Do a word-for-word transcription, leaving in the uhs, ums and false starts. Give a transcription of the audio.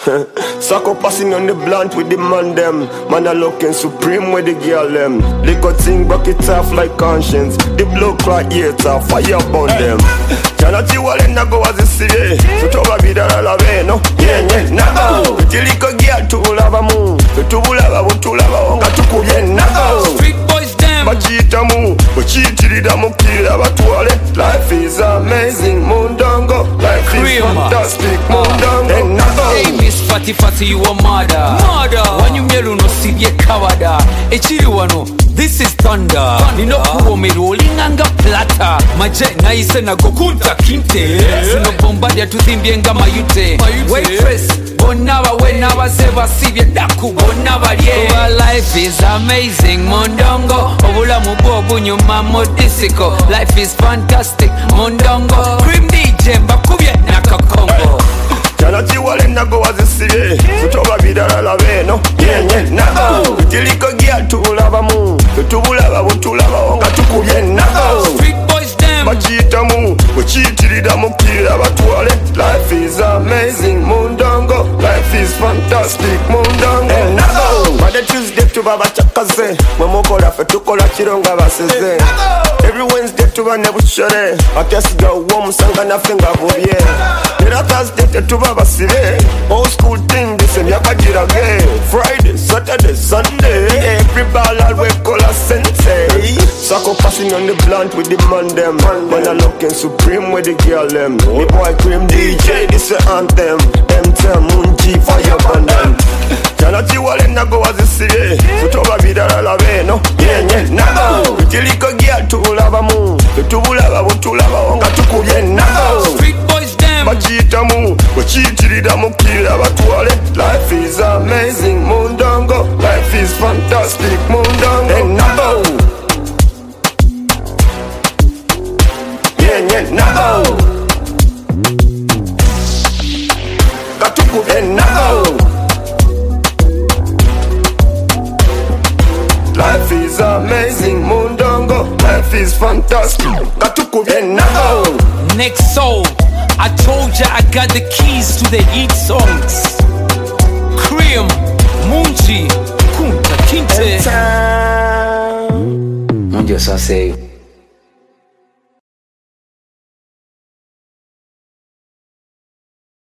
Soccer passing on the blunt with the man them. Man a looking supreme with the girl them. Liquor thing back it off like conscience. The blood clot here tough, fire burn them. Cannot you all in go as a city. So toba vida la veno. Yeah yeah nago. Tiliko girl to lava mu. To lava to lava onga tuku yeah nago. Street boys them. Machita mu. Machiti da mu kila batwale. Life is amazing mundongo. Life is fantastic mundongo. Hey Miss Fatty Fatty, you a mother. Mother. When you meru no sibye kawada. Echiri wano, this is thunder. Nino kuo me rolling anga plata. Maje na ise na gokunta kinte. Sino bombardia tuzimbie nga mayute. Waitress, bonaba wenaba seba sibye daku bonaba rie. Our life is amazing mondongo. Obula mubobu nyuma modisiko. Life is fantastic mondongo. Cream D J mbakubye nakakongo. Cannot you all in go as a city. So toba vida la veno. Yeah yeah nago. Tiliko girl to lava mu. To lava to lava onga tuku yeah nago. Street boys them. Machita mu. Machiti da mu kila batwale. Life is amazing mundongo. Life is fantastic mundongo. Nago. Monday Tuesday to baba chakaze. Momoko la fe tukola chironga baseze. Every Wednesday to ba nebuchere. Akesi ga warm sanga na finga bobye. Era Thursday to baba sibe. Old school thing this and yakajira ge. Friday, Saturday, Sunday. Every ball always call a sensei. Soccer passing on the blunt with the man them. Man a looking supreme with the girl them. Me boy Cream D J this a anthem. M ten Munji fire band them. Cannot you all in go as a city. So toba vida la veno. Yeah yeah nago. Tiliko girl to lava mu. To lava to lava onga tuku yeah nago. Street boys them. Machita mu. Machiti da mu kila batwale. Life is amazing mundongo. Life is fantastic mundongo. Nago. Yeah yeah nago. Katuku yeah nago. Life is amazing mundongo. Life is fantastic. Katuku yeah nago. Next song, I told ya I got the keys to the hit songs. Cream, Munji, Kunta Kinte. Munji, so I say.